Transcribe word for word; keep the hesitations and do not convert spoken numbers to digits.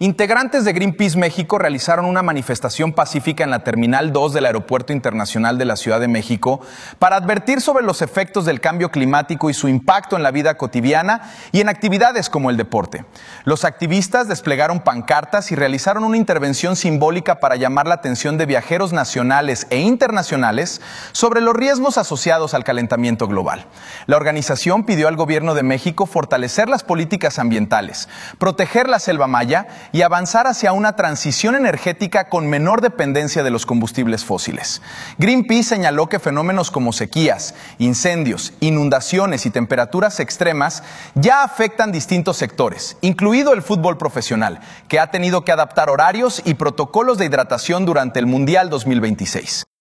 Integrantes de Greenpeace México realizaron una manifestación pacífica en la Terminal dos del Aeropuerto Internacional de la Ciudad de México para advertir sobre los efectos del cambio climático y su impacto en la vida cotidiana y en actividades como el deporte. Los activistas desplegaron pancartas y realizaron una intervención simbólica para llamar la atención de viajeros nacionales e internacionales sobre los riesgos asociados al calentamiento global. La organización pidió al gobierno de México fortalecer las políticas ambientales, proteger la selva maya y avanzar hacia una transición energética con menor dependencia de los combustibles fósiles. Greenpeace señaló que fenómenos como sequías, incendios, inundaciones y temperaturas extremas ya afectan distintos sectores, incluido el fútbol profesional, que ha tenido que adaptar horarios y protocolos de hidratación durante el Mundial dos mil veintiséis.